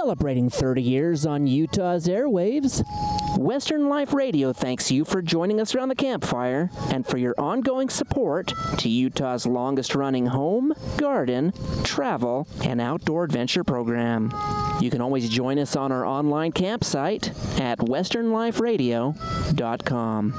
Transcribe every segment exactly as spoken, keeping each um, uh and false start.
Celebrating thirty years on Utah's airwaves, Western Life Radio thanks you for joining us around the campfire and for your ongoing support to Utah's longest-running home, garden, travel, and outdoor adventure program. You can always join us on our online campsite at western life radio dot com.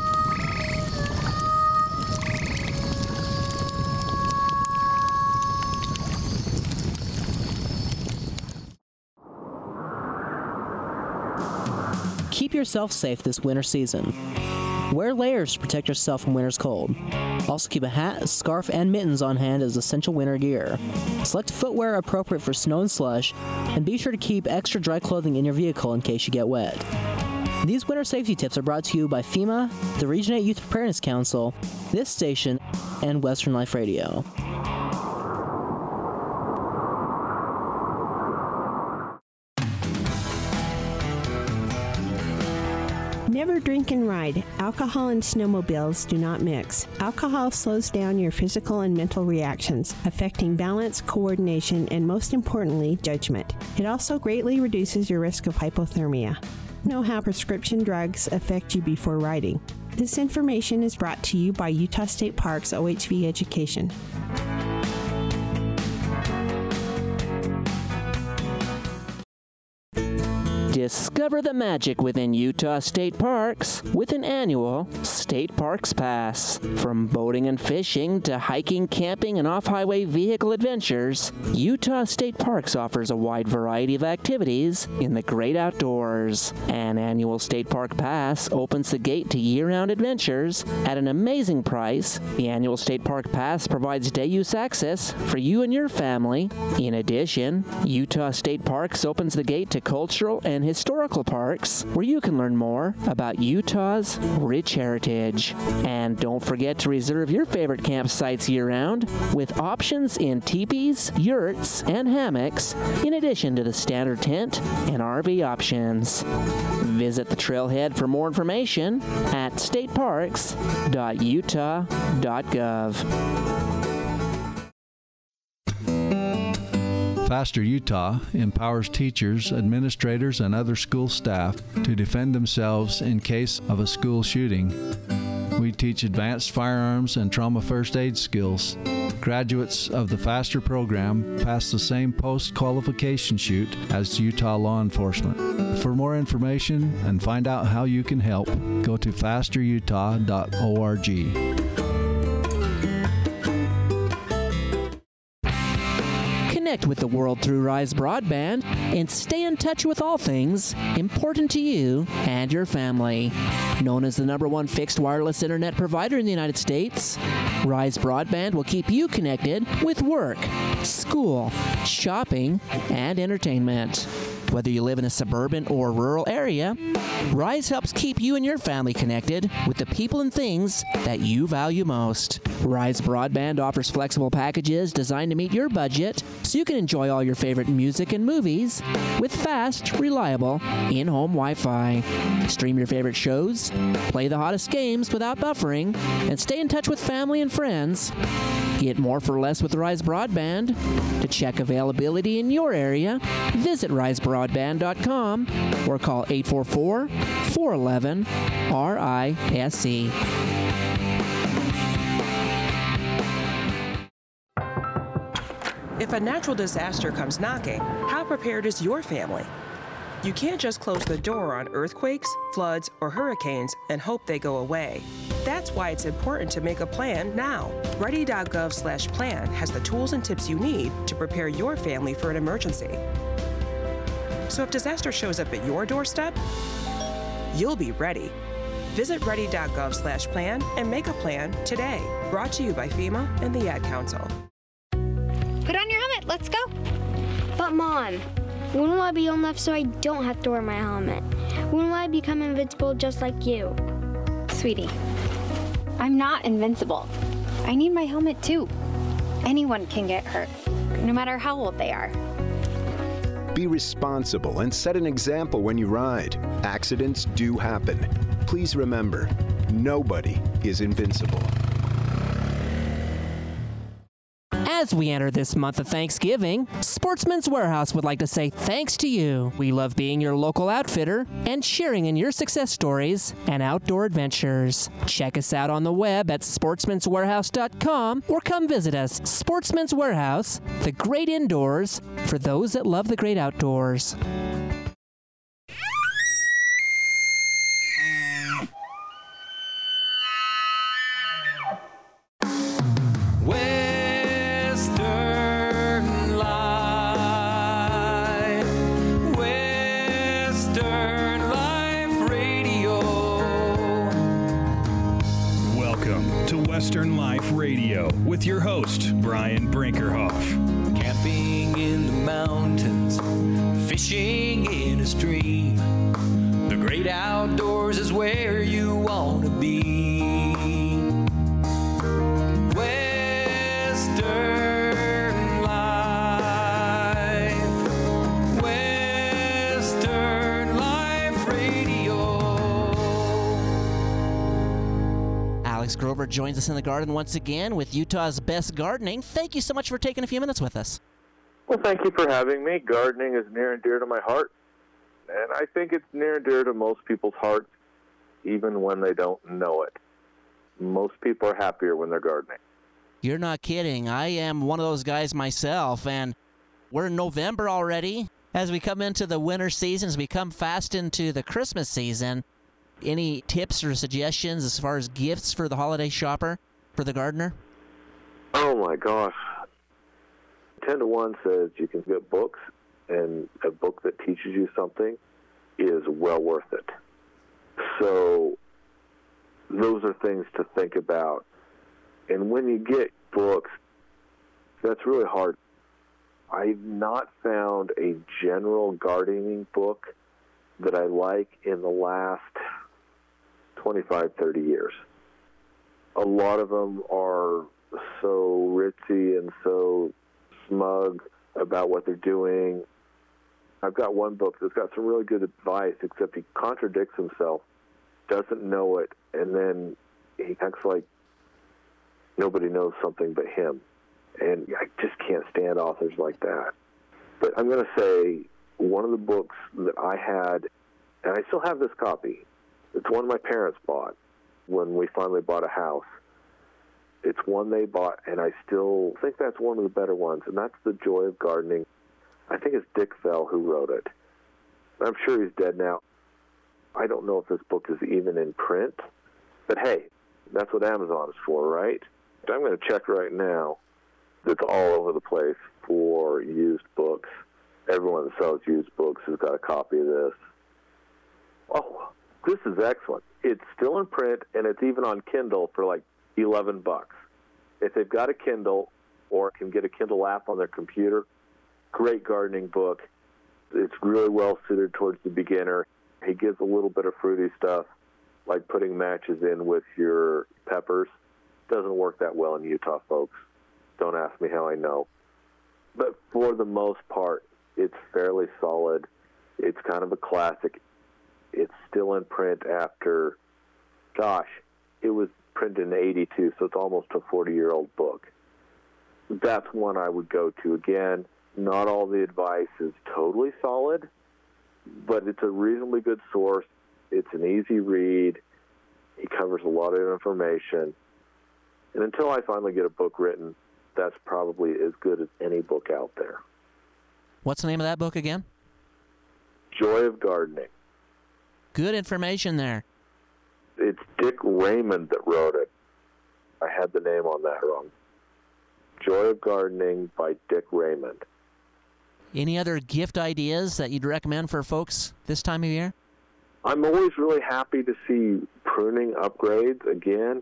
Keep yourself safe this winter season. Wear layers to protect yourself from winter's cold. Also keep a hat, scarf, and mittens on hand as essential winter gear. Select footwear appropriate for snow and slush, and be sure to keep extra dry clothing in your vehicle in case you get wet. These winter safety tips are brought to you by FEMA, the Region eight Youth Preparedness Council, this station, and Western Life Radio. Never drink and ride. Alcohol and snowmobiles do not mix. Alcohol slows down your physical and mental reactions, affecting balance, coordination, and most importantly, judgment. It also greatly reduces your risk of hypothermia. Know how prescription drugs affect you before riding. This information is brought to you by Utah State Parks O H V Education. Discover the magic within Utah State Parks with an annual State Parks Pass. From boating and fishing to hiking, camping, and off-highway vehicle adventures, Utah State Parks offers a wide variety of activities in the great outdoors. An annual State Park Pass opens the gate to year-round adventures at an amazing price. The annual State Park Pass provides day-use access for you and your family. In addition, Utah State Parks opens the gate to cultural and historical parks where you can learn more about Utah's rich heritage. And don't forget to reserve your favorite campsites year-round with options in teepees, yurts, and hammocks, in addition to the standard tent and R V options. Visit the trailhead for more information at state parks dot utah dot gov. Faster Utah empowers teachers, administrators, and other school staff to defend themselves in case of a school shooting. We teach advanced firearms and trauma first aid skills. Graduates of the Faster program pass the same post-qualification chute as Utah law enforcement. For more information and find out how you can help, go to faster utah dot org. Connect with the world through Rise Broadband and stay in touch with all things important to you and your family. Known as the number one fixed wireless internet provider in the United States, Rise Broadband will keep you connected with work, school, shopping, and entertainment. Whether you live in a suburban or rural area, Rise helps keep you and your family connected with the people and things that you value most. Rise Broadband offers flexible packages designed to meet your budget so you can enjoy all your favorite music and movies with fast, reliable, in-home Wi-Fi. Stream your favorite shows, play the hottest games without buffering, and stay in touch with family and friends. Get more for less with Rise Broadband. To check availability in your area, visit rise broadband dot com or call eight four four, four one one, R I S E. If a natural disaster comes knocking, how prepared is your family? You can't just close the door on earthquakes, floods, or hurricanes and hope they go away. That's why it's important to make a plan now. ready dot gov slash plan has the tools and tips you need to prepare your family for an emergency. So if disaster shows up at your doorstep, you'll be ready. Visit ready dot gov slash plan and make a plan today. Brought to you by FEMA and the Ad Council. Put on your helmet, let's go. But Mom, when will I be old enough so I don't have to wear my helmet? When will I become invincible just like you? Sweetie, I'm not invincible. I need my helmet too. Anyone can get hurt, no matter how old they are. Be responsible and set an example when you ride. Accidents do happen. Please remember, nobody is invincible. As we enter this month of Thanksgiving, Sportsman's Warehouse would like to say thanks to you. We love being your local outfitter and sharing in your success stories and outdoor adventures. Check us out on the web at sportsmans warehouse dot com or come visit us. Sportsman's Warehouse, the great indoors for those that love the great outdoors. Western Life Radio with your host, Brian Brinkerhoff. Camping in the mountains, fishing in a stream. The great outdoors is where you want to be. Western Life, Western Life Radio. Alex Grover joins us in the garden once again with Utah's Best Gardening. Thank you so much for taking a few minutes with us. Well, thank you for having me. Gardening is near and dear to my heart, and I think it's near and dear to most people's hearts, even when they don't know it. Most people are happier when they're gardening. You're not kidding. I am one of those guys myself, and we're in November already. As we come into the winter season, as we come fast into the Christmas season, any tips or suggestions as far as gifts for the holiday shopper, for the gardener? Oh, my gosh. ten to one says you can get books, and a book that teaches you something is well worth it. So those are things to think about. And when you get books, that's really hard. I've not found a general gardening book that I like in the last twenty-five, thirty years. A lot of them are so ritzy and so smug about what they're doing. I've got one book that's got some really good advice, except he contradicts himself, doesn't know it, and then he acts like nobody knows something but him. And I just can't stand authors like that. But I'm going to say one of the books that I had, and I still have this copy, it's one my parents bought when we finally bought a house. It's one they bought, and I still think that's one of the better ones, and that's The Joy of Gardening. I think it's Dick Fell who wrote it. I'm sure he's dead now. I don't know if this book is even in print, but hey, that's what Amazon is for, right? I'm going to check right now. It's all over the place for used books. Everyone that sells used books has got a copy of this. Oh, this is excellent. It's still in print, and it's even on Kindle for like eleven bucks. If they've got a Kindle or can get a Kindle app on their computer, great gardening book. It's really well suited towards the beginner. He gives a little bit of fruity stuff, like putting matches in with your peppers. Doesn't work that well in Utah, folks. Don't ask me how I know. But for the most part, it's fairly solid. It's kind of a classic. It's still in print after, gosh, it was printed in eighty-two, so it's almost a forty-year-old book. That's one I would go to. Again, not all the advice is totally solid, but it's a reasonably good source. It's an easy read. He covers a lot of information. And until I finally get a book written, that's probably as good as any book out there. What's the name of that book again? Joy of Gardening. Good information there. It's Dick Raymond that wrote it. I had the name on that wrong. Joy of Gardening by Dick Raymond. Any other gift ideas that you'd recommend for folks this time of year? I'm always really happy to see pruning upgrades again.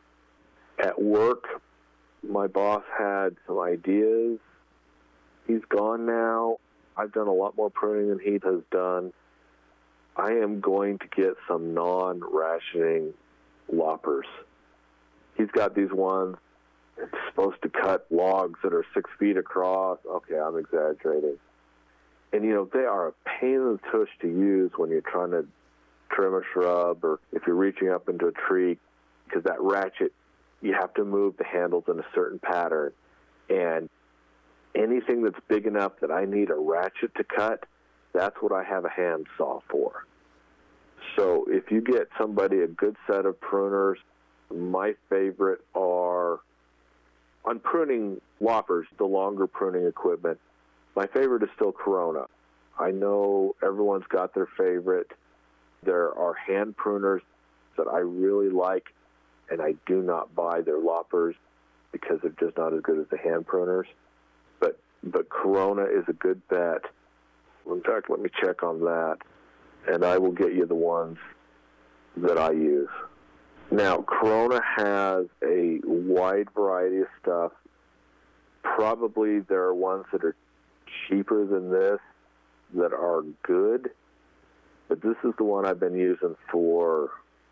At work, my boss had some ideas. He's gone now. I've done a lot more pruning than he has done. I am going to get some non-rationing loppers. He's got these ones. It's supposed to cut logs that are six feet across. Okay, I'm exaggerating. And, you know, they are a pain in the tush to use when you're trying to trim a shrub or if you're reaching up into a tree, because that ratchet, you have to move the handles in a certain pattern. And anything that's big enough that I need a ratchet to cut, that's what I have a handsaw for. So if you get somebody a good set of pruners, my favorite are, on pruning loppers, the longer pruning equipment, my favorite is still Corona. I know everyone's got their favorite. There are hand pruners that I really like, and I do not buy their loppers because they're just not as good as the hand pruners. But but Corona is a good bet. In fact, let me check on that, and I will get you the ones that I use. Now, Corona has a wide variety of stuff. Probably there are ones that are cheaper than this that are good, but this is the one I've been using for,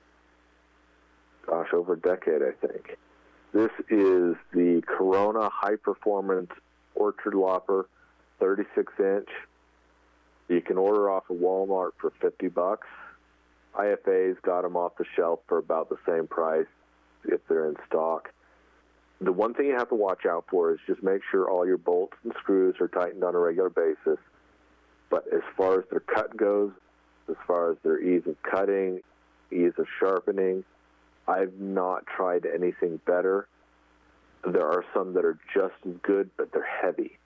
gosh, over a decade, I think. This is the Corona High Performance Orchard Lopper, thirty-six inch. You can order off of Walmart for fifty bucks. I F A's got them off the shelf for about the same price if they're in stock. The one thing you have to watch out for is just make sure all your bolts and screws are tightened on a regular basis. But as far as their cut goes, as far as their ease of cutting, ease of sharpening, I've not tried anything better. There are some that are just as good, but they're heavy.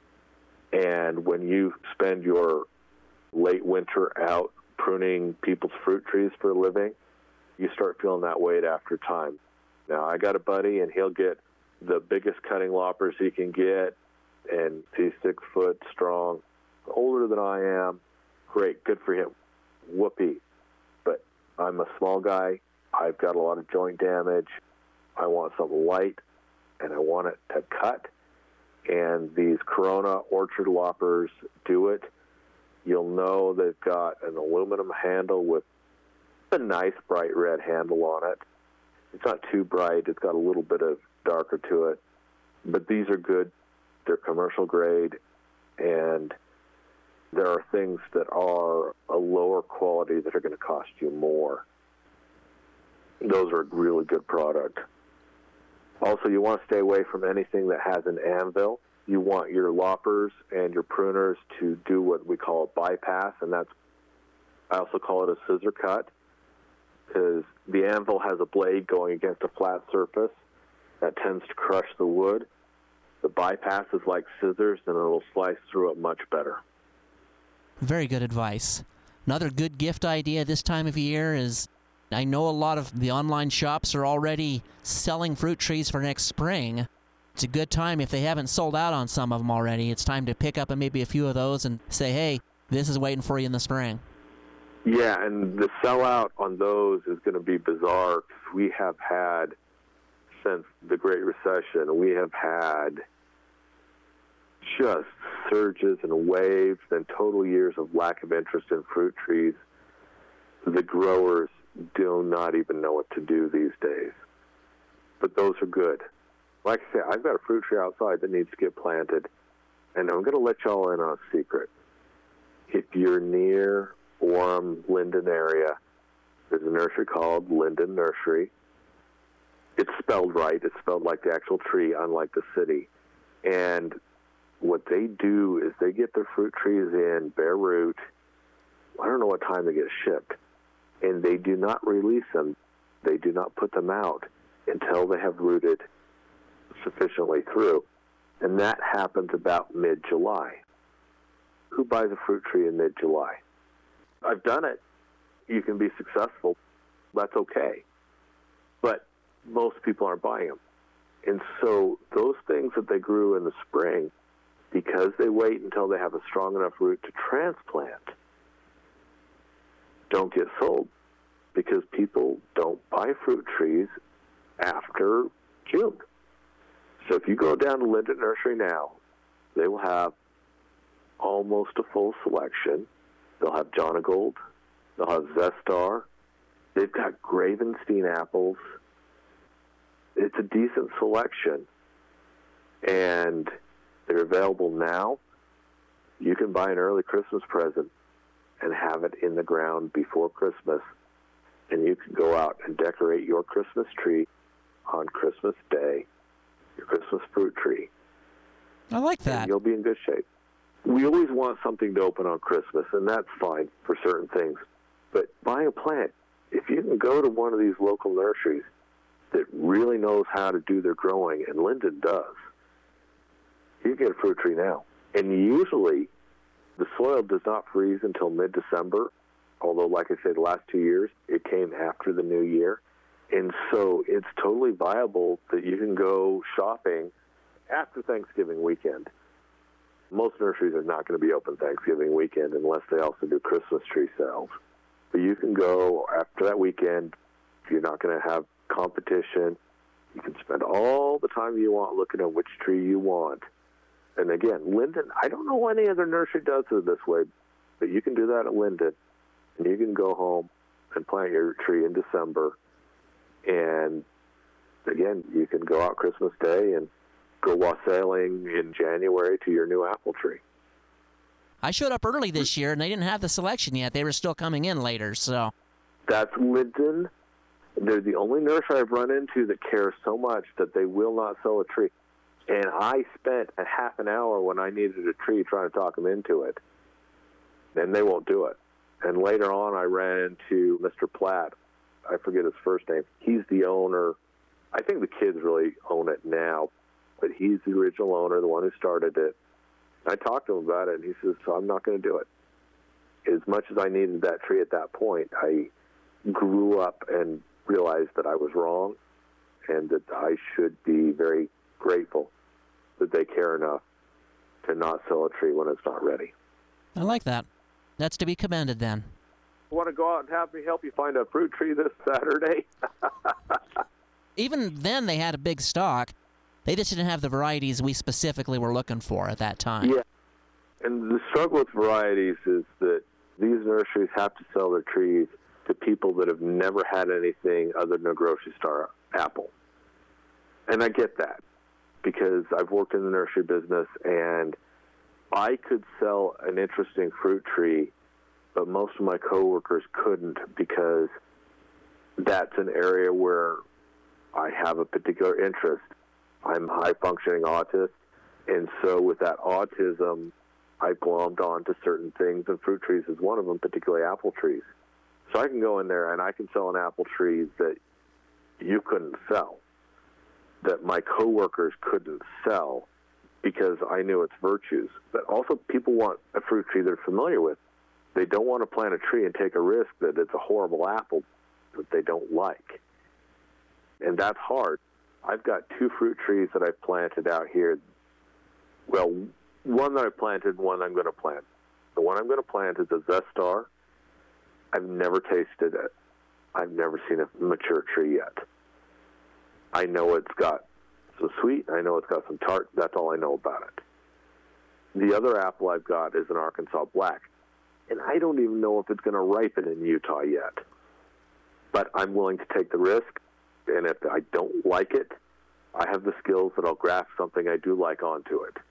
And when you spend your late winter out pruning people's fruit trees for a living, you start feeling that weight after time. Now, I got a buddy, and he'll get the biggest cutting loppers he can get, and he's six foot strong, older than I am. Great, good for him. Whoopee. But I'm a small guy. I've got a lot of joint damage. I want something light, and I want it to cut. And these Corona Orchard Loppers do it. You'll know they've got an aluminum handle with a nice bright red handle on it. It's not too bright. It's got a little bit of darker to it. But these are good. They're commercial grade, and there are things that are a lower quality that are going to cost you more. Those are a really good product. Also, you want to stay away from anything that has an anvil. You want your loppers and your pruners to do what we call a bypass, and that's, I also call it a scissor cut, because the anvil has a blade going against a flat surface that tends to crush the wood. The bypass is like scissors, and it'll slice through it much better. Very good advice. Another good gift idea this time of year is, I know a lot of the online shops are already selling fruit trees for next spring. It's a good time, if they haven't sold out on some of them already, it's time to pick up maybe a few of those and say, hey, this is waiting for you in the spring. Yeah, and the sellout on those is going to be bizarre. We have had, since the Great Recession, we have had just surges and waves and total years of lack of interest in fruit trees. The growers do not even know what to do these days. But those are good. Like I say, I've got a fruit tree outside that needs to get planted, and I'm going to let y'all in on a secret. If you're near Orem, Linden area, there's a nursery called Linden Nursery. It's spelled right. It's spelled like the actual tree, unlike the city. And what they do is they get their fruit trees in bare root. I don't know what time they get shipped. And they do not release them. They do not put them out until they have rooted sufficiently through. And that happens about mid-July. Who buys a fruit tree in mid-July? I've done it. You can be successful. That's okay. But most people aren't buying them. And so those things that they grew in the spring, because they wait until they have a strong enough root to transplant, don't get sold, because people don't buy fruit trees after June. So if you go down to Linden Nursery now, they will have almost a full selection. They'll have Jonagold. They'll have Zestar. They've got Gravenstein apples. It's a decent selection, and they're available now. You can buy an early Christmas present and have it in the ground before Christmas, and you can go out and decorate your Christmas tree on Christmas Day, your Christmas fruit tree, I like that. And you'll be in good shape. We always want something to open on Christmas, and that's fine for certain things. But buying a plant, if you can go to one of these local nurseries that really knows how to do their growing, and Linden does, you can get a fruit tree now. And usually the soil does not freeze until mid-December, although, like I said, the last two years, it came after the new year. And so it's totally viable that you can go shopping after Thanksgiving weekend. Most nurseries are not going to be open Thanksgiving weekend unless they also do Christmas tree sales. But you can go after that weekend. If you're not going to have competition, you can spend all the time you want looking at which tree you want. And again, Linden, I don't know any other nursery does it this way, but you can do that at Linden. And you can go home and plant your tree in December. And again, you can go out Christmas Day and go wassailing in January to your new apple tree. I showed up early this year, and they didn't have the selection yet. They were still coming in later, so. That's Linden. They're the only nursery I've run into that cares so much that they will not sell a tree. And I spent a half an hour when I needed a tree trying to talk them into it. And they won't do it. And later on, I ran into Mister Platt. I forget his first name. He's the owner. I think the kids really own it now, but he's the original owner, the one who started it. I talked to him about it, and he says, so I'm not going to do it. As much as I needed that tree at that point, I grew up and realized that I was wrong and that I should be very grateful that they care enough to not sell a tree when it's not ready. I like that. That's to be commended then. Want to go out and have me help you find a fruit tree this Saturday? Even then, they had a big stock. They just didn't have the varieties we specifically were looking for at that time. Yeah. And the struggle with varieties is that these nurseries have to sell their trees to people that have never had anything other than a grocery store apple. And I get that because I've worked in the nursery business, and I could sell an interesting fruit tree, but most of my coworkers couldn't because that's an area where I have a particular interest. I'm a high-functioning autist, and so with that autism, I glommed on to certain things, and fruit trees is one of them, particularly apple trees. So I can go in there and I can sell an apple tree that you couldn't sell, that my coworkers couldn't sell because I knew its virtues. But also people want a fruit tree they're familiar with. They don't want to plant a tree and take a risk that it's a horrible apple that they don't like. And that's hard. I've got two fruit trees that I've planted out here. Well, one that I planted and one I'm going to plant. The one I'm going to plant is a Zestar. I've never tasted it. I've never seen a mature tree yet. I know it's got some sweet. I know it's got some tart. That's all I know about it. The other apple I've got is an Arkansas Black. And I don't even know if it's going to ripen in Utah yet. But I'm willing to take the risk. And if I don't like it, I have the skills that I'll graft something I do like onto it.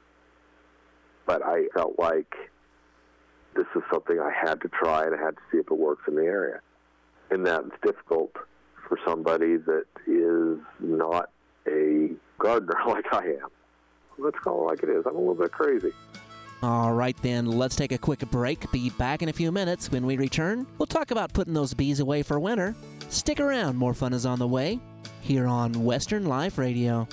But I felt like this is something I had to try, and I had to see if it works in the area. And that's difficult for somebody that is not a gardener like I am. Let's call it like it is. I'm a little bit crazy. All right, then, let's take a quick break. Be back in a few minutes. When we return, we'll talk about putting those bees away for winter. Stick around. More fun is on the way here on Western Life Radio.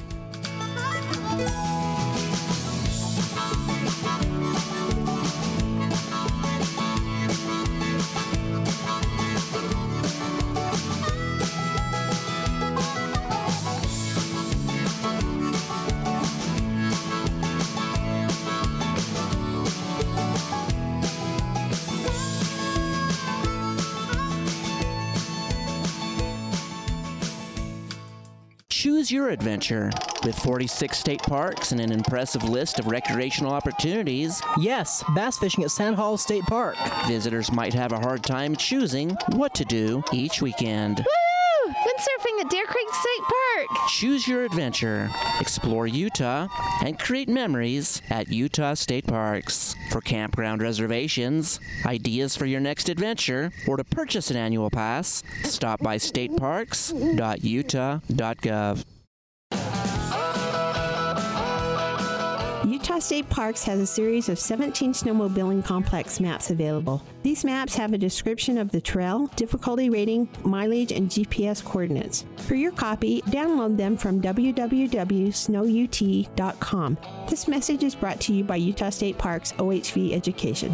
Choose your adventure. With forty-six state parks and an impressive list of recreational opportunities, yes, bass fishing at Sand Hall State Park. Visitors might have a hard time choosing what to do each weekend. Woo! Windsurfing at Deer Creek State Park. Choose your adventure. Explore Utah and create memories at Utah State Parks. For campground reservations, ideas for your next adventure, or to purchase an annual pass, stop by state parks dot utah dot gov. Utah State Parks has a series of seventeen snowmobiling complex maps available. These maps have a description of the trail, difficulty rating, mileage, and G P S coordinates. For your copy, download them from w w w dot snow u t dot com. This message is brought to you by Utah State Parks O H V Education.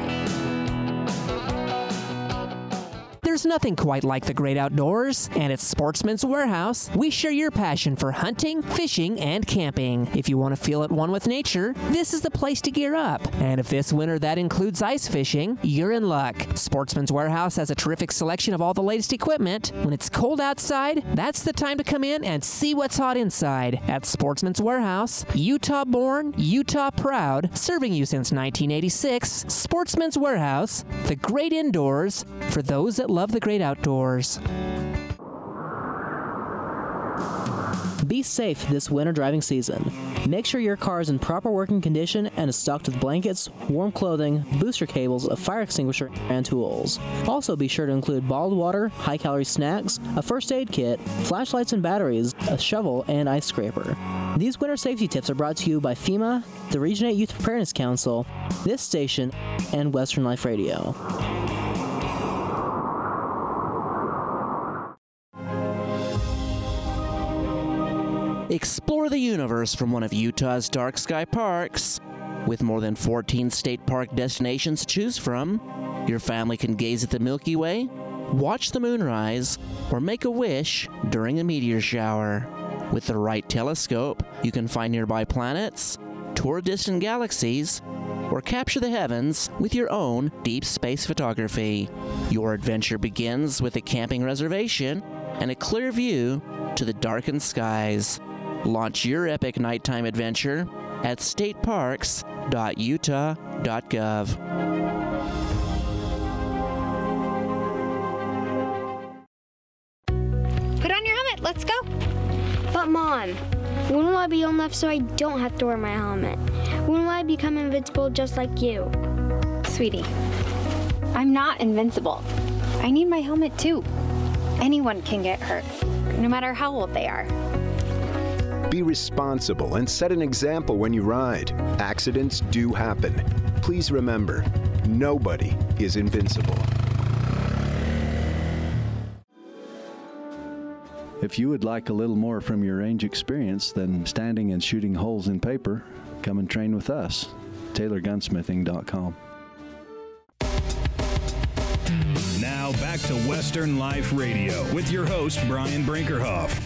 There's nothing quite like the great outdoors, and at Sportsman's Warehouse, we share your passion for hunting, fishing, and camping. If you want to feel at one with nature, this is the place to gear up. And if this winter that includes ice fishing, you're in luck. Sportsman's Warehouse has a terrific selection of all the latest equipment. When it's cold outside, that's the time to come in and see what's hot inside. At Sportsman's Warehouse, Utah-born, Utah-proud, serving you since nineteen eighty-six, Sportsman's Warehouse, the great indoors for those that love the great outdoors. Be safe this winter driving season. Make sure your car is in proper working condition and is stocked with blankets, warm clothing, booster cables, a fire extinguisher, and tools. Also be sure to include bottled water, high-calorie snacks, a first aid kit, flashlights and batteries, a shovel, and ice scraper. These winter safety tips are brought to you by FEMA, the Region eight Youth Preparedness Council, this station, and Western Life Radio. Explore the universe from one of Utah's dark sky parks. With more than fourteen state park destinations to choose from, your family can gaze at the Milky Way, watch the moonrise, or make a wish during a meteor shower. With the right telescope, you can find nearby planets, tour distant galaxies, or capture the heavens with your own deep space photography. Your adventure begins with a camping reservation and a clear view to the darkened skies. Launch your epic nighttime adventure at state parks dot utah dot gov. Put on your helmet, let's go. But Mom, when will I be old enough so I don't have to wear my helmet? When will I become invincible just like you? Sweetie, I'm not invincible. I need my helmet too. Anyone can get hurt, no matter how old they are. Be responsible and set an example when you ride. Accidents do happen. Please remember, nobody is invincible. If you would like a little more from your range experience than standing and shooting holes in paper, come and train with us. Taylor Gunsmithing dot com. Now back to Western Life Radio with your host, Brian Brinkerhoff.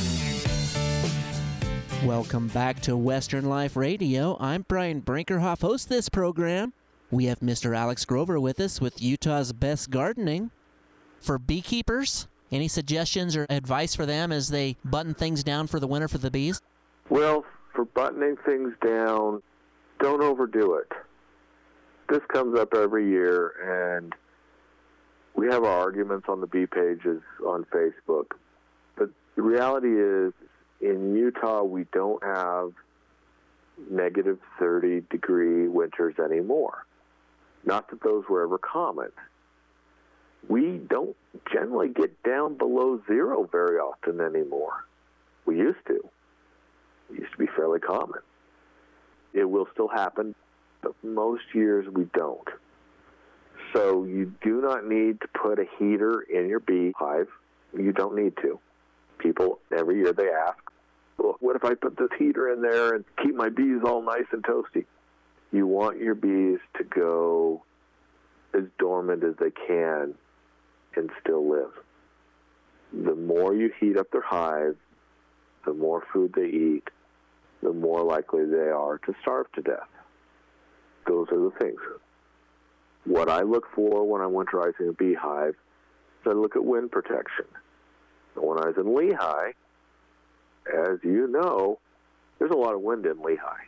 Welcome back to Western Life Radio. I'm Brian Brinkerhoff, host of this program. We have Mister Alex Grover with us with Utah's Best Gardening. For beekeepers, any suggestions or advice for them as they button things down for the winter for the bees? Well, for buttoning things down, don't overdo it. This comes up every year, and we have our arguments on the bee pages on Facebook. But the reality is, in Utah, we don't have negative thirty degree winters anymore. Not that those were ever common. We don't generally get down below zero very often anymore. We used to. It used to be fairly common. It will still happen, but most years we don't. So you do not need to put a heater in your beehive. You don't need to. People, every year they ask, well, what if I put this heater in there and keep my bees all nice and toasty? You want your bees to go as dormant as they can and still live. The more you heat up their hive, the more food they eat, the more likely they are to starve to death. Those are the things. What I look for when I'm winterizing a beehive is I look at wind protection. When I was in Lehigh, as you know, there's a lot of wind in Lehigh.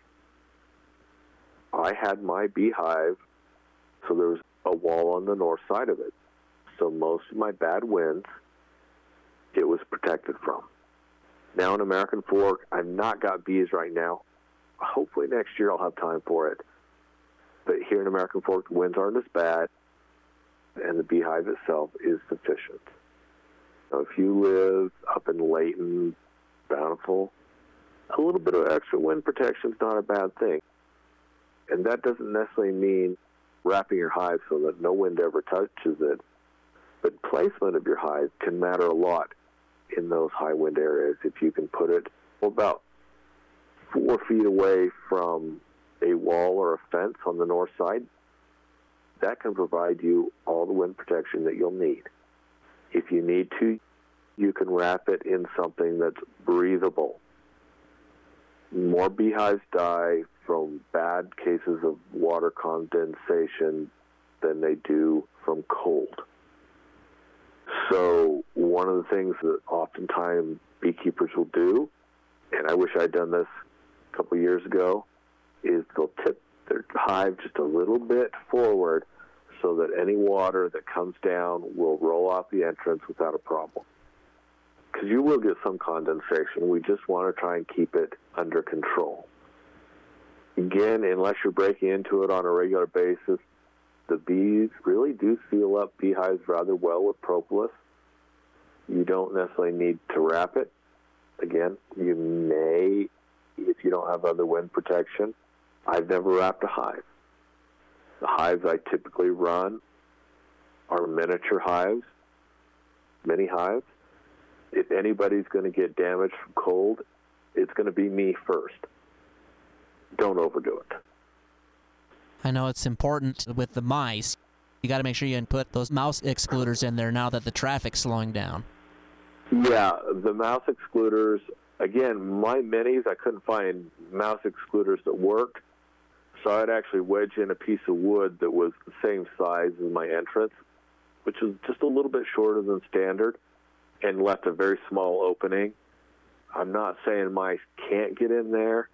I had my beehive, so there was a wall on the north side of it. So most of my bad winds, it was protected from. Now in American Fork, I've not got bees right now. Hopefully next year I'll have time for it. But here in American Fork, the winds aren't as bad, and the beehive itself is sufficient. So if you live up in Layton, Bountiful, a little bit of extra wind protection is not a bad thing. And that doesn't necessarily mean wrapping your hive so that no wind ever touches it, but placement of your hive can matter a lot in those high wind areas. If you can put it about four feet away from a wall or a fence on the north side, that can provide you all the wind protection that you'll need. If you need to, you can wrap it in something that's breathable. More beehives die from bad cases of water condensation than they do from cold. So one of the things that oftentimes beekeepers will do, and I wish I'd done this a couple of years ago, is they'll tip their hive just a little bit forward so that any water that comes down will roll off the entrance without a problem. Because you will get some condensation. We just want to try and keep it under control. Again, unless you're breaking into it on a regular basis, the bees really do seal up beehives rather well with propolis. You don't necessarily need to wrap it. Again, you may if you don't have other wind protection. I've never wrapped a hive. The hives I typically run are miniature hives, mini hives. If anybody's going to get damaged from cold, it's going to be me first. Don't overdo it. I know it's important with the mice. You got to make sure you put those mouse excluders in there now that the traffic's slowing down. Yeah, the mouse excluders, again, my minis, I couldn't find mouse excluders that worked, so I'd actually wedge in a piece of wood that was the same size as my entrance, which is just a little bit shorter than standard, and left a very small opening. I'm not saying mice can't get in there,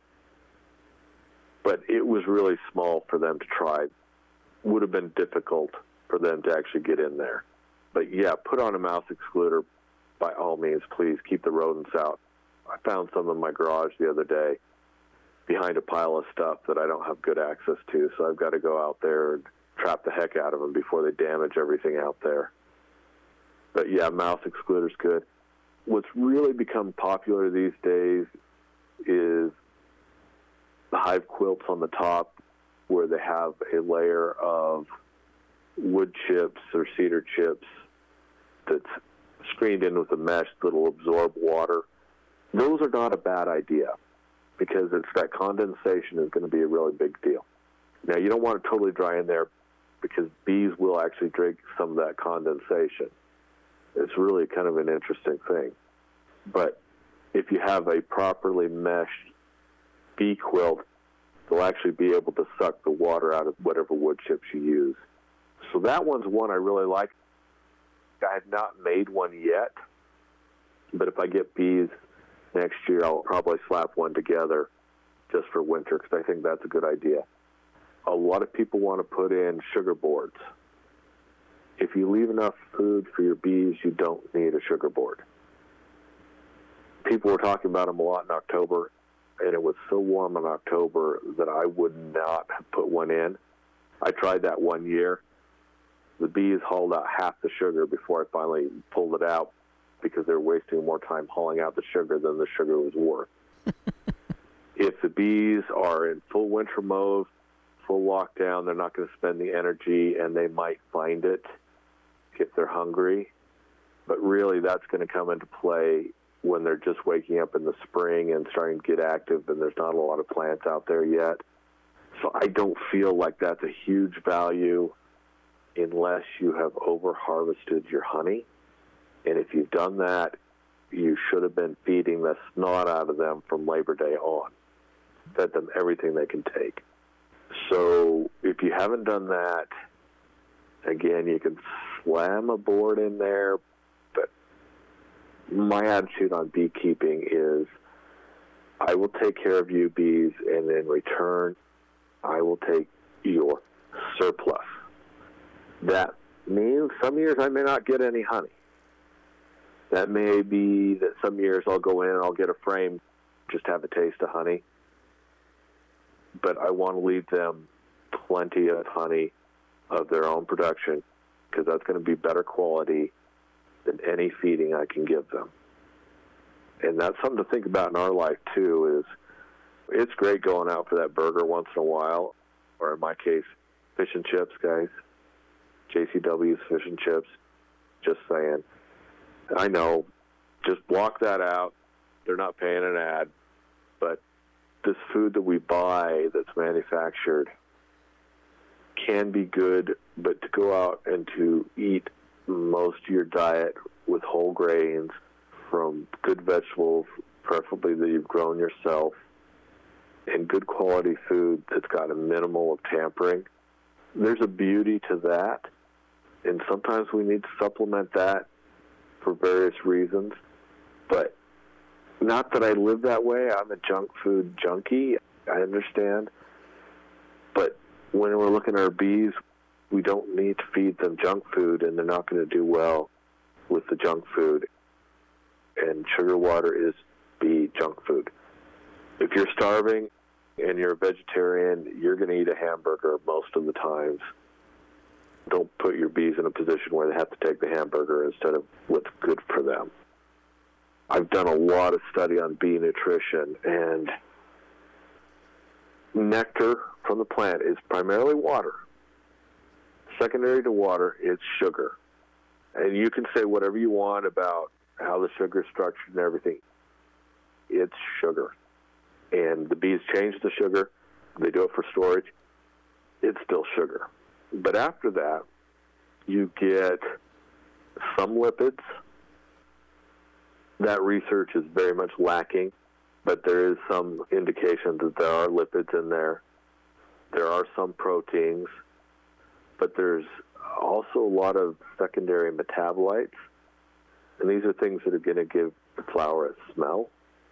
but it was really small for them to try. Would have been difficult for them to actually get in there. But yeah, put on a mouse excluder by all means. Please keep the rodents out. I found some in my garage the other day behind a pile of stuff that I don't have good access to, so I've got to go out there and trap the heck out of them before they damage everything out there. But yeah, mouse excluder's good. What's really become popular these days is the hive quilts on the top, where they have a layer of wood chips or cedar chips that's screened in with a mesh that'll absorb water. Those are not a bad idea, because it's that condensation is going to be a really big deal. Now, you don't want it totally dry in there, because bees will actually drink some of that condensation. It's really kind of an interesting thing. But if you have a properly meshed bee quilt, they'll actually be able to suck the water out of whatever wood chips you use. So that one's one I really like. I have not made one yet, but if I get bees next year, I'll probably slap one together just for winter, because I think that's a good idea. A lot of people want to put in sugar boards. If you leave enough food for your bees, you don't need a sugar board. People were talking about them a lot in October, and it was so warm in October that I would not have put one in. I tried that one year. The bees hauled out half the sugar before I finally pulled it out, because they were wasting more time hauling out the sugar than the sugar was worth. If the bees are in full winter mode, full lockdown, they're not going to spend the energy, and they might find it if they're hungry. But really, that's going to come into play when they're just waking up in the spring and starting to get active, and there's not a lot of plants out there yet. So I don't feel like that's a huge value unless you have over-harvested your honey. And if you've done that, you should have been feeding the snot out of them from Labor Day on. Fed them everything they can take. So if you haven't done that, again, you can slam a board in there, but my attitude on beekeeping is I will take care of you, bees, and in return, I will take your surplus. That means some years I may not get any honey. That may be that some years I'll go in and I'll get a frame, just have a taste of honey. But I want to leave them plenty of honey of their own production, because that's going to be better quality than any feeding I can give them. And that's something to think about in our life, too, is it's great going out for that burger once in a while. or in my case, fish and chips, guys. J C W's fish and chips. Just saying. I know. Just block that out. They're not paying an ad. But this food that we buy that's manufactured can be good, but to go out and to eat most of your diet with whole grains from good vegetables, preferably that you've grown yourself, and good quality food that's got a minimal of tampering, there's a beauty to that. And sometimes we need to supplement that for various reasons. But not that I live that way. I'm a junk food junkie. I understand. But when we're looking at our bees, we don't need to feed them junk food, and they're not going to do well with the junk food. And sugar water is bee junk food. If you're starving and you're a vegetarian, you're going to eat a hamburger most of the times. Don't put your bees in a position where they have to take the hamburger instead of what's good for them. I've done a lot of study on bee nutrition, and nectar from the plant is primarily water. Secondary to water, it's sugar. And you can say whatever you want about how the sugar is structured and everything. It's sugar. And the bees change the sugar. They do it for storage. It's still sugar. But after that, you get some lipids. That research is very much lacking, but there is some indication that there are lipids in there. There are some proteins, but there's also a lot of secondary metabolites, and these are things that are going to give the flower a smell,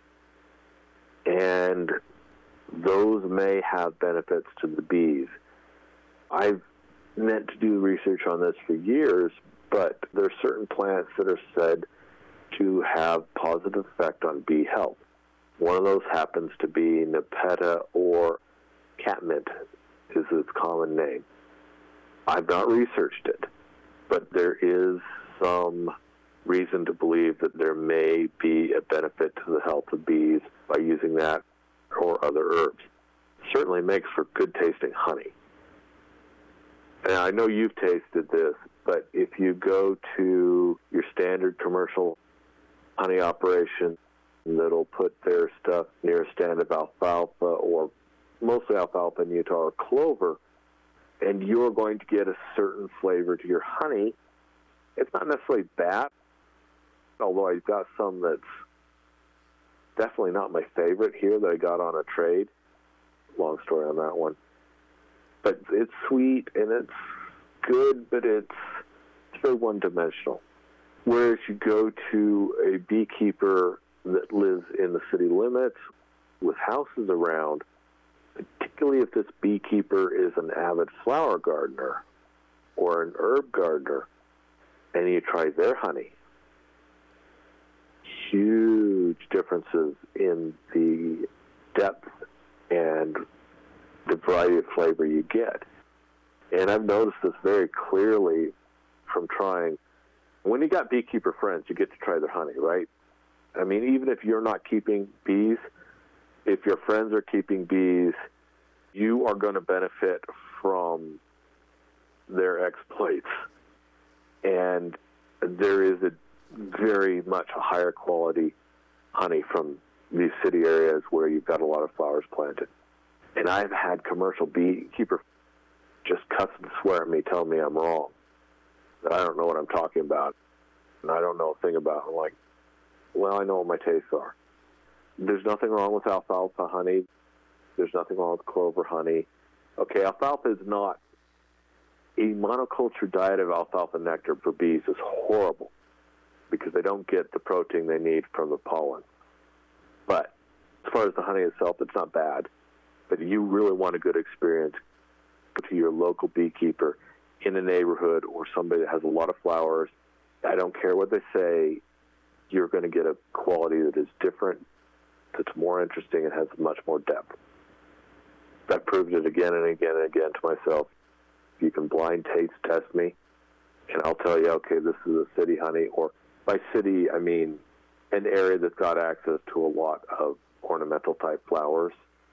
and those may have benefits to the bees. I've meant to do research on this for years, but there are certain plants that are said to have positive effect on bee health. One of those happens to be Nepeta, or catmint is its common name. I've not researched it, but there is some reason to believe that there may be a benefit to the health of bees by using that or other herbs. Certainly makes for good-tasting honey. And I know you've tasted this, but if you go to your standard commercial honey operation that'll put their stuff near a stand of alfalfa, or mostly alfalfa in Utah, or clover, and you're going to get a certain flavor to your honey, it's not necessarily bad, although I've got some that's definitely not my favorite here that I got on a trade. Long story on that one. But it's sweet and it's good, but it's, it's very one-dimensional. Whereas you go to a beekeeper that lives in the city limits with houses around, particularly if this beekeeper is an avid flower gardener or an herb gardener, and you try their honey, huge differences in the depth and the variety of flavor you get. And I've noticed this very clearly from trying. When you got beekeeper friends, you get to try their honey, right? I mean, even if you're not keeping bees, if your friends are keeping bees, you are going to benefit from their exploits. And there is a very much a higher quality honey from these city areas where you've got a lot of flowers planted. And I've had commercial beekeeper just cuss and swear at me, tell me I'm wrong, that I don't know what I'm talking about, and I don't know a thing about it. I'm like, well, I know what my tastes are. There's nothing wrong with alfalfa honey. There's nothing wrong with clover honey. Okay, alfalfa is not, a monoculture diet of alfalfa nectar for bees is horrible because they don't get the protein they need from the pollen. But as far as the honey itself, it's not bad. But if you really want a good experience, go to your local beekeeper in a neighborhood or somebody that has a lot of flowers. I don't care what they say, you're going to get a quality that is different, that's more interesting, and has much more depth. I've proved it again and again and again to myself. You can blind taste test me, and I'll tell you, okay, this is a city honey, or by city, I mean an area that's got access to a lot of ornamental type flowers,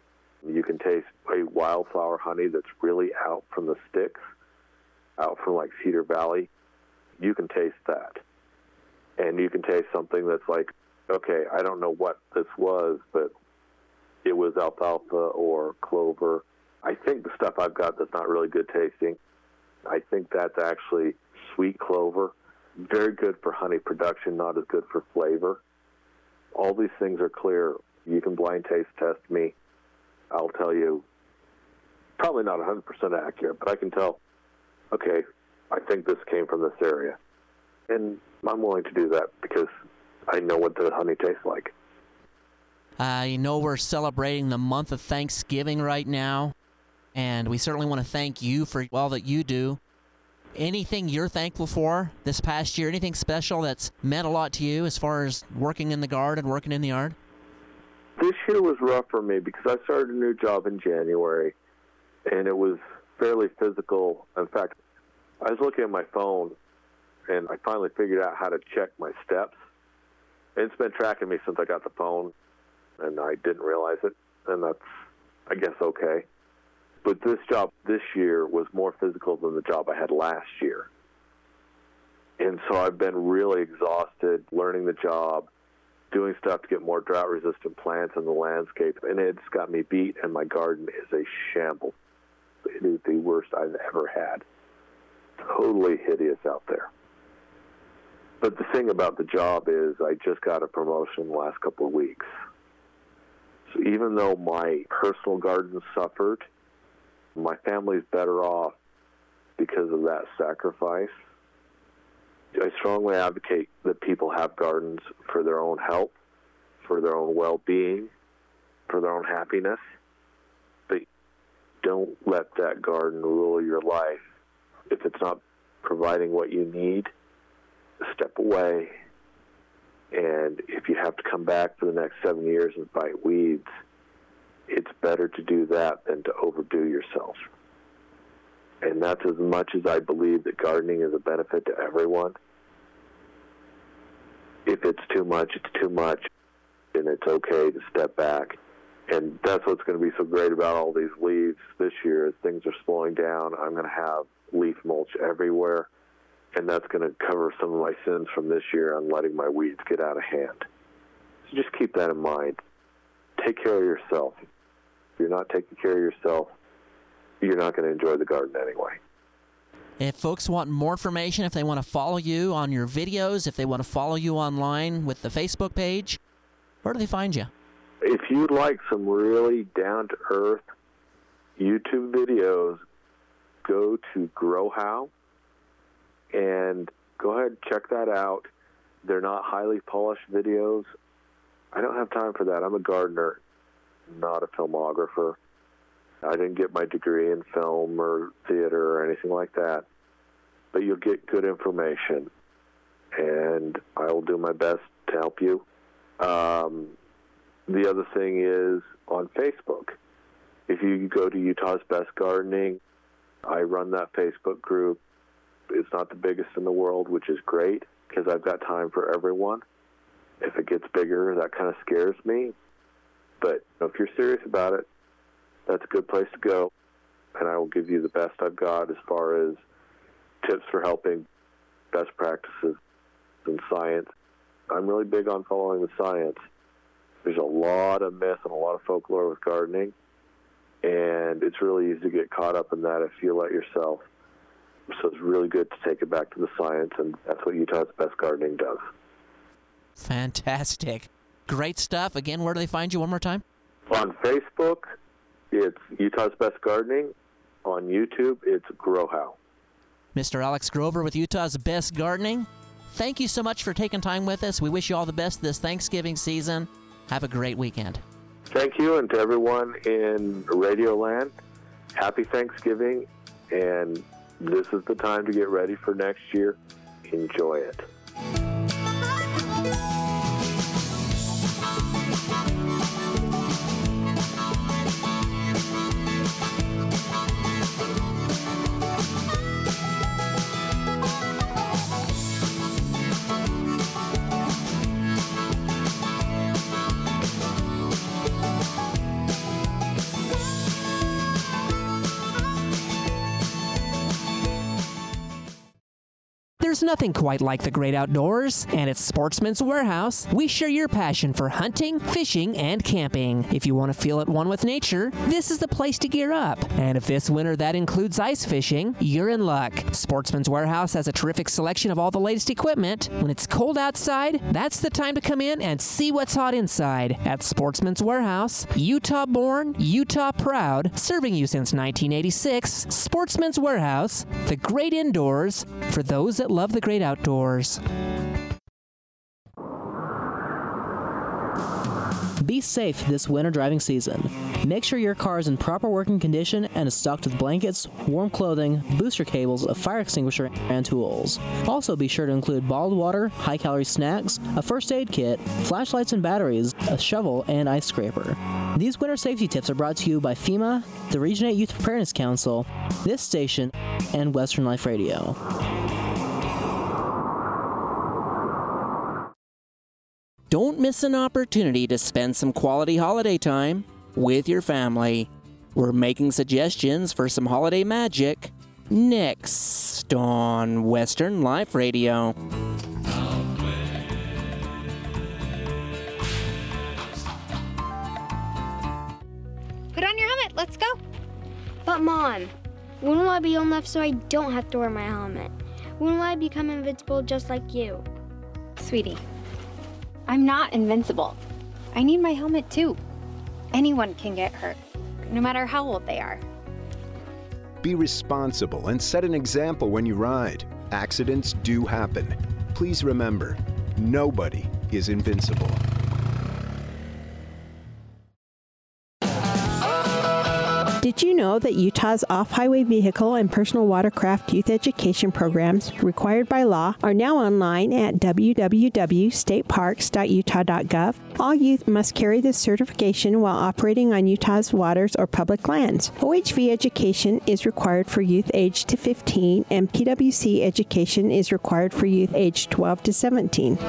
You can taste a wildflower honey that's really out from the sticks, out from like Cedar Valley. You can taste that. And you can taste something that's like, okay, I don't know what this was, but it was alfalfa or clover. I think the stuff I've got that's not really good tasting, I think that's actually sweet clover. Very good for honey production, not as good for flavor. All these things are clear. You can blind taste test me. I'll tell you, probably not one hundred percent accurate, but I can tell, okay, I think this came from this area. And I'm willing to do that because I know what the honey tastes like. Uh, you know we're celebrating the month of Thanksgiving right now, and we certainly want to thank you for all that you do. Anything you're thankful for this past year? Anything special that's meant a lot to you as far as working in the garden, working in the yard? This year was rough for me because I started a new job in January, and it was fairly physical. In fact, I was looking at my phone, and I finally figured out how to check my steps. It's been tracking me since I got the phone, and I didn't realize it, and that's, I guess, okay. But this job this year was more physical than the job I had last year. And so I've been really exhausted learning the job, doing stuff to get more drought-resistant plants in the landscape, and it's got me beat, and my garden is a shambles. It is the worst I've ever had. Totally hideous out there. But the thing about the job is I just got a promotion the last couple of weeks. So even though my personal garden suffered, my family's better off because of that sacrifice. I strongly advocate that people have gardens for their own health, for their own well-being, for their own happiness. But don't let that garden rule your life. If it's not providing what you need, step away. And if you have to come back for the next seven years and fight weeds, it's better to do that than to overdo yourself. And that's as much as I believe that gardening is a benefit to everyone. If it's too much, it's too much, and it's okay to step back. And that's what's going to be so great about all these leaves this year is things are slowing down. I'm going to have leaf mulch everywhere, and that's going to cover some of my sins from this year on letting my weeds get out of hand. So just keep that in mind. Take care of yourself. If you're not taking care of yourself, you're not going to enjoy the garden anyway. If folks want more information, if they want to follow you on your videos, if they want to follow you online with the Facebook page, where do they find you? If you'd like some really down-to-earth YouTube videos, go to Grow How and go ahead and check that out. They're not highly polished videos. I don't have time for that. I'm a gardener, not a filmographer. I didn't get my degree in film or theater or anything like that. But you'll get good information, and I will do my best to help you. Um, the other thing is on Facebook. If you go to Utah's Best Gardening, I run that Facebook group. It's not the biggest in the world, which is great because I've got time for everyone. If it gets bigger, that kind of scares me. But if you're serious about it, that's a good place to go, and I will give you the best I've got as far as tips for helping, best practices in science. I'm really big on following the science. There's a lot of myth and a lot of folklore with gardening, and it's really easy to get caught up in that if you let yourself. So it's really good to take it back to the science, and that's what Utah's Best Gardening does. Fantastic. Great stuff. Again, where do they find you one more time? On Facebook, it's Utah's Best Gardening. On YouTube, it's Grow How. Mister Alex Grover with Utah's Best Gardening. Thank you so much for taking time with us. We wish you all the best this Thanksgiving season. Have a great weekend. Thank you, and to everyone in Radio Land, happy Thanksgiving, and this is the time to get ready for next year. Enjoy it. There's nothing quite like the great outdoors, and at Sportsman's Warehouse, we share your passion for hunting, fishing, and camping. If you want to feel at one with nature, this is the place to gear up. And if this winter that includes ice fishing, you're in luck. Sportsman's Warehouse has a terrific selection of all the latest equipment. When it's cold outside, that's the time to come in and see what's hot inside. At Sportsman's Warehouse, Utah-born, Utah-proud, serving you since nineteen eighty-six, Sportsman's Warehouse, the great indoors for those that love the great outdoors. Be safe this winter driving season. Make sure your car is in proper working condition and is stocked with blankets, warm clothing, booster cables, a fire extinguisher, and tools. Also be sure to include bottled water, high-calorie snacks, a first aid kit, flashlights and batteries, a shovel, and ice scraper. These winter safety tips are brought to you by FEMA, the Region eight Youth Preparedness Council, this station, and Western Life Radio. Don't miss an opportunity to spend some quality holiday time with your family. We're making suggestions for some holiday magic next on Western Life Radio. Put on your helmet, let's go. But Mom, when will I be old enough so I don't have to wear my helmet? When will I become invincible just like you? Sweetie, I'm not invincible. I need my helmet too. Anyone can get hurt, no matter how old they are. Be responsible and set an example when you ride. Accidents do happen. Please remember, nobody is invincible. Did you know that Utah's off-highway vehicle and personal watercraft youth education programs, required by law, are now online at w w w dot state parks dot utah dot gov? All youth must carry this certification while operating on Utah's waters or public lands. O H V education is required for youth aged to fifteen, and P W C education is required for youth aged twelve to seventeen.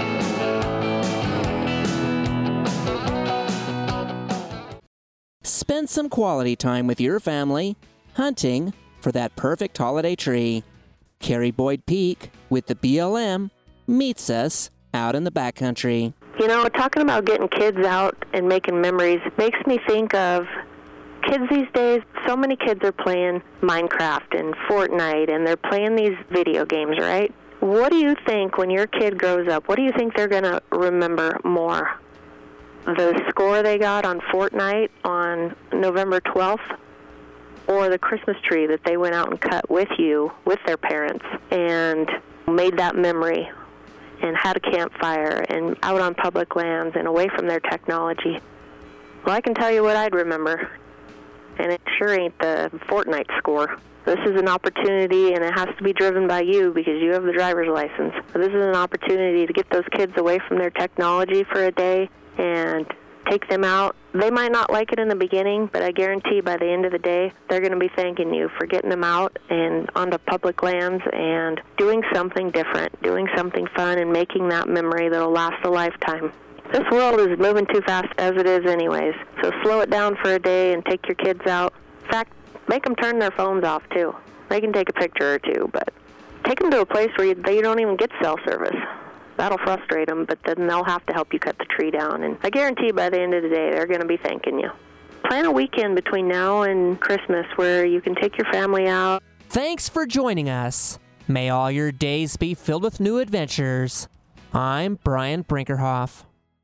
Spend some quality time with your family hunting for that perfect holiday tree. Carrie Boyd Peak with the B L M meets us out in the backcountry. You know, talking about getting kids out and making memories makes me think of kids these days. So many kids are playing Minecraft and Fortnite, and they're playing these video games, right? What do you think when your kid grows up? What do you think they're going to remember more? The score they got on Fortnite on November twelfth, or the Christmas tree that they went out and cut with you, with their parents, and made that memory, and had a campfire, and out on public lands, and away from their technology? Well, I can tell you what I'd remember, and it sure ain't the Fortnite score. This is an opportunity, and it has to be driven by you because you have the driver's license. This is an opportunity to get those kids away from their technology for a day and take them out. They might not like it in the beginning, but I guarantee by the end of the day, they're going to be thanking you for getting them out and onto public lands and doing something different, doing something fun, and making that memory that'll last a lifetime. This world is moving too fast as it is anyways, so slow it down for a day and take your kids out. In fact, make them turn their phones off too. They can take a picture or two, but take them to a place where you, they don't even get cell service. That'll frustrate them, but then they'll have to help you cut the tree down. And I guarantee by the end of the day, they're going to be thanking you. Plan a weekend between now and Christmas where you can take your family out. Thanks for joining us. May all your days be filled with new adventures. I'm Brian Brinkerhoff.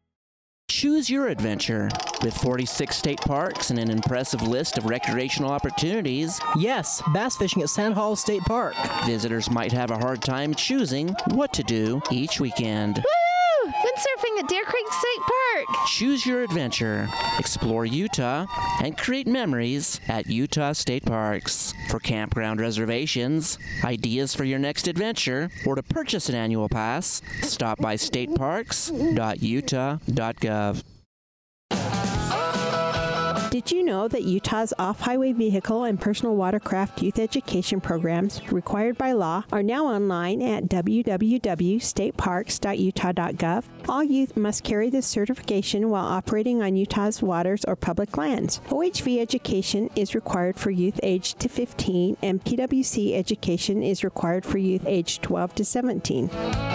Choose your adventure. With forty-six state parks and an impressive list of recreational opportunities, yes, bass fishing at Sand Hall State Park. Visitors might have a hard time choosing what to do each weekend. Woo! Windsurfing at Deer Creek State Park. Choose your adventure. Explore Utah and create memories at Utah State Parks. For campground reservations, ideas for your next adventure, or to purchase an annual pass, stop by state parks dot utah dot gov. Did you know that Utah's off-highway vehicle and personal watercraft youth education programs, required by law, are now online at w w w dot state parks dot utah dot gov? All youth must carry this certification while operating on Utah's waters or public lands. O H V education is required for youth aged to fifteen, and P W C education is required for youth aged twelve to seventeen.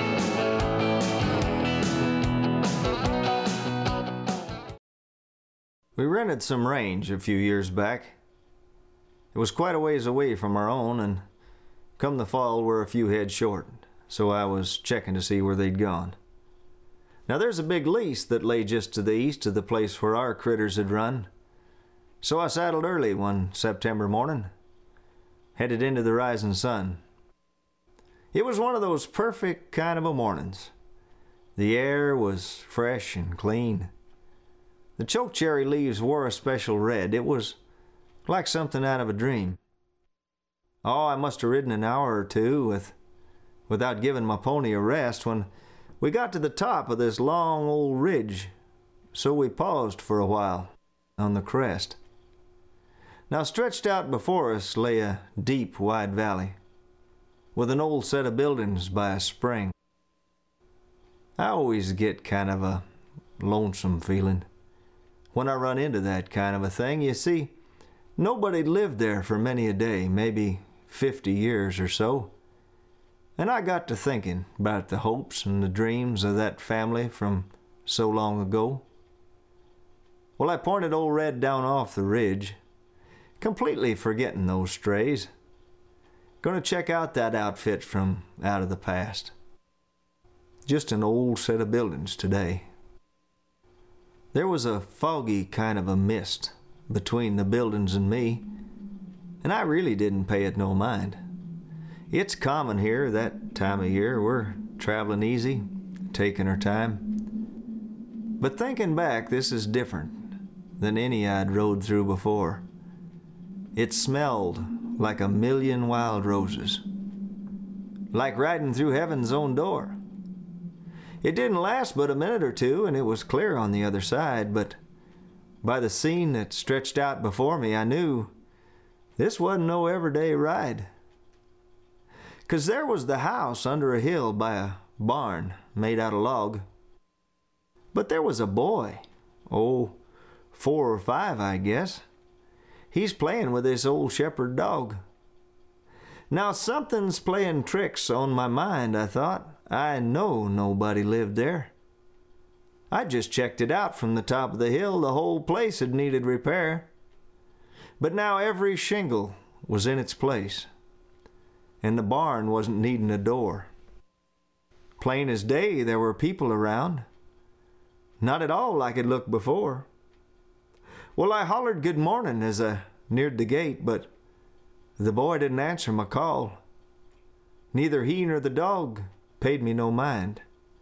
We rented some range a few years back. It was quite a ways away from our own, and come the fall we're a few heads short, so I was checking to see where they'd gone. Now there's a big lease that lay just to the east of the place where our critters had run, so I saddled early one September morning, headed into the rising sun. It was one of those perfect kind of a mornings. The air was fresh and clean. The chokecherry leaves wore a special red. It was like something out of a dream. Oh, I must have ridden an hour or two with, without giving my pony a rest when we got to the top of this long old ridge, so we paused for a while on the crest. Now stretched out before us lay a deep, wide valley with an old set of buildings by a spring. I always get kind of a lonesome feeling when I run into that kind of a thing. You see, nobody lived there for many a day, maybe fifty years or so. And I got to thinking about the hopes and the dreams of that family from so long ago. Well, I pointed old Red down off the ridge, completely forgetting those strays. Gonna check out that outfit from out of the past. Just an old set of buildings today. There was a foggy kind of a mist between the buildings and me, and I really didn't pay it no mind. It's common here that time of year. We're traveling easy, taking our time. But thinking back, this is different than any I'd rode through before. It smelled like a million wild roses, like riding through heaven's own door. It didn't last but a minute or two, and it was clear on the other side, but by the scene that stretched out before me, I knew this wasn't no everyday ride. 'Cause there was the house under a hill by a barn made out of log. But there was a boy, oh, four or five, I guess. He's playing with this old shepherd dog. Now something's playing tricks on my mind, I thought. I know nobody lived there. I just checked it out from the top of the hill. The whole place had needed repair. But now every shingle was in its place, and the barn wasn't needing a door. Plain as day, there were people around. Not at all like it looked before. Well, I hollered good morning as I neared the gate, but the boy didn't answer my call. Neither he nor the dog paid me no mind.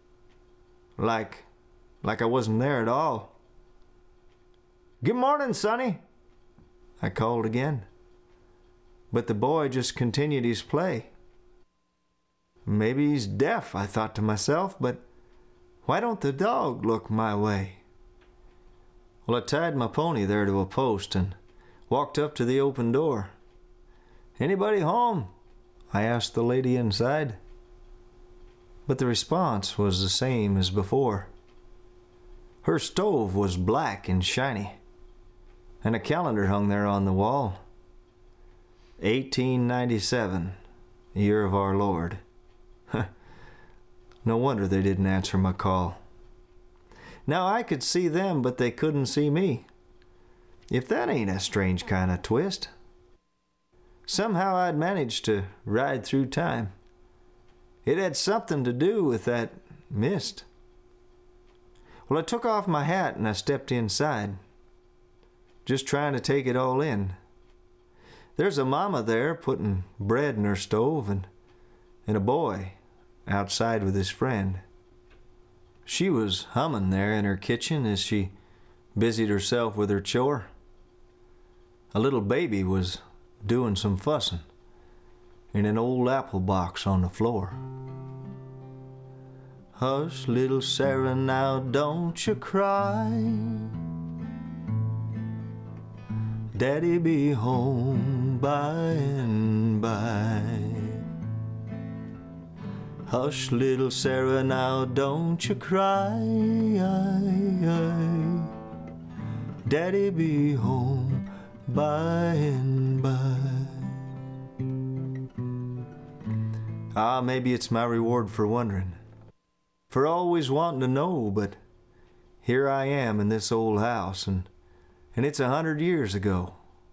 Like, like I wasn't there at all. Good morning, Sonny, I called again. But the boy just continued his play. Maybe he's deaf, I thought to myself, but why don't the dog look my way? Well, I tied my pony there to a post and walked up to the open door. Anybody home? I asked the lady inside. But the response was the same as before. Her stove was black and shiny, and a calendar hung there on the wall. eighteen ninety-seven, year of our Lord. No wonder they didn't answer my call. Now I could see them, but they couldn't see me. If that ain't a strange kind of twist. Somehow I'd managed to ride through time. It had something to do with that mist. Well, I took off my hat and I stepped inside, just trying to take it all in. There's a mama there putting bread in her stove, and, and a boy outside with his friend. She was humming there in her kitchen as she busied herself with her chore. A little baby was doing some fussing in an old apple box on the floor. Hush, little Sarah, now don't you cry. Daddy be home by and by. Hush, little Sarah, now don't you cry. Daddy be home by and by. Ah, maybe it's my reward for wondering, for always wanting to know, but here I am in this old house, and, and it's a hundred years ago.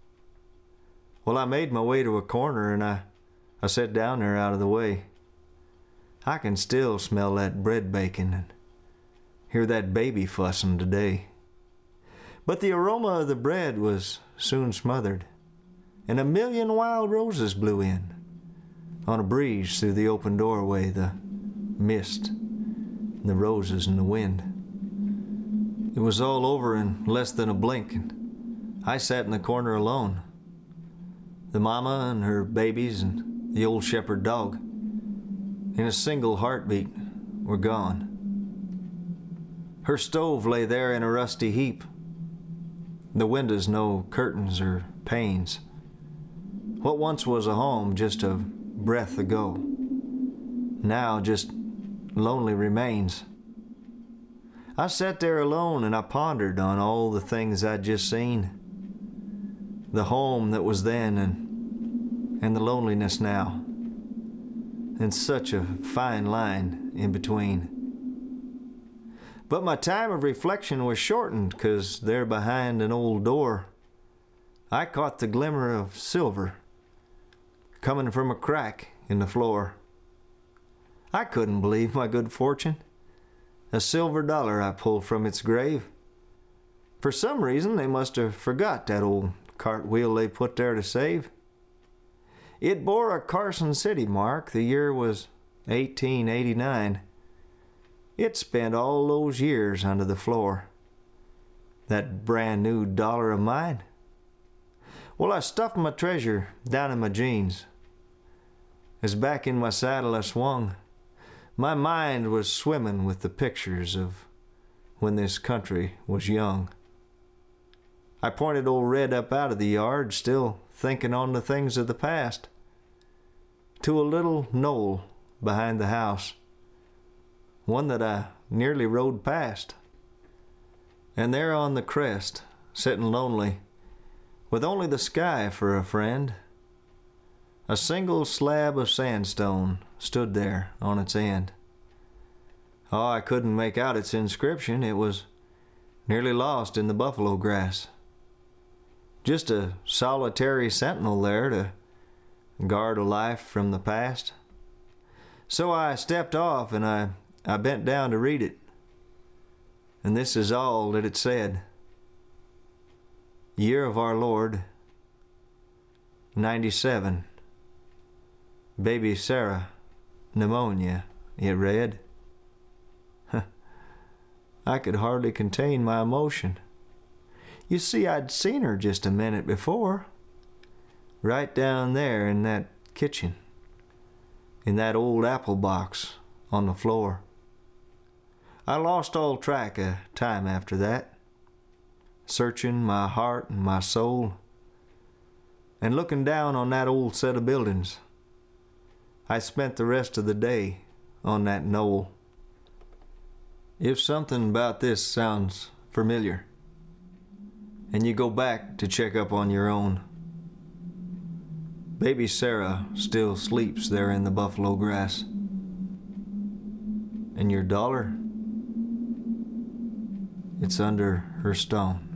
Well, I made my way to a corner, and I, I sat down there out of the way. I can still smell that bread baking and hear that baby fussing today. But the aroma of the bread was soon smothered, and a million wild roses blew in. On a breeze through the open doorway, the mist, the roses and the wind. It was all over in less than a blink, and I sat in the corner alone. The mama and her babies and the old shepherd dog, in a single heartbeat, were gone. Her stove lay there in a rusty heap. The windows no curtains or panes. What once was a home just a breath ago, now just lonely remains. I sat there alone and I pondered on all the things I'd just seen. The home that was then and, and the loneliness now. And such a fine line in between. But my time of reflection was shortened, 'cause there behind an old door I caught the glimmer of silver coming from a crack in the floor. I couldn't believe my good fortune. A silver dollar I pulled from its grave. For some reason they must have forgot that old cartwheel they put there to save. It bore a Carson City mark. The year was eighteen eighty-nine. It spent all those years under the floor. That brand new dollar of mine. Well, I stuffed my treasure down in my jeans. As back in my saddle I swung, my mind was swimming with the pictures of when this country was young. I pointed old Red up out of the yard, still thinking on the things of the past, to a little knoll behind the house, one that I nearly rode past. And there on the crest, sitting lonely, with only the sky for a friend, a single slab of sandstone stood there on its end. Oh, I couldn't make out its inscription. It was nearly lost in the buffalo grass. Just a solitary sentinel there to guard a life from the past. So I stepped off and I, I bent down to read it. And this is all that it said. Year of our Lord, ninety-seven. Baby Sarah, pneumonia, it read. I could hardly contain my emotion. You see, I'd seen her just a minute before. Right down there in that kitchen. In that old apple box on the floor. I lost all track of time after that. Searching my heart and my soul. And looking down on that old set of buildings. I spent the rest of the day on that knoll. If something about this sounds familiar, and you go back to check up on your own, baby Sarah still sleeps there in the buffalo grass. And your dollar, it's under her stone.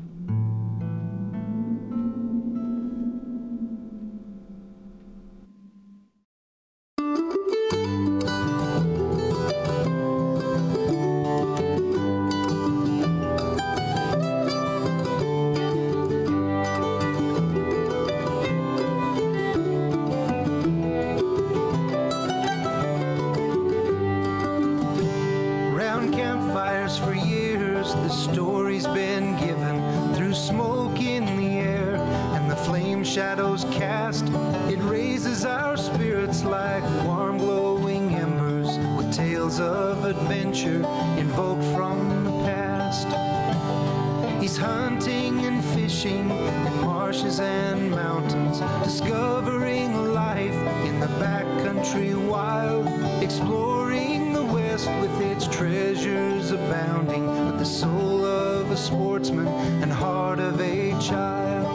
Hunting and fishing and marshes and mountains, discovering life in the backcountry wild, exploring the West with its treasures abounding, with the soul of a sportsman and heart of a child.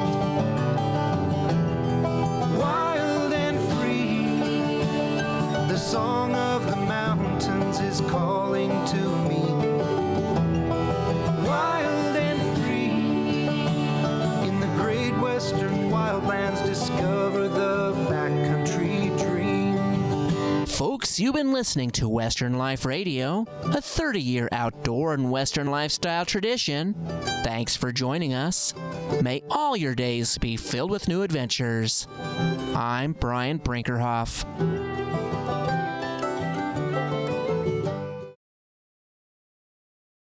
Wild and free, the song of the mountains is calling to me. Wild and free, in the great western wildlands, discover the backcountry dream. Folks, you've been listening to Western Life Radio, a thirty-year outdoor and Western lifestyle tradition. Thanks for joining us. May all your days be filled with new adventures. I'm Brian Brinkerhoff.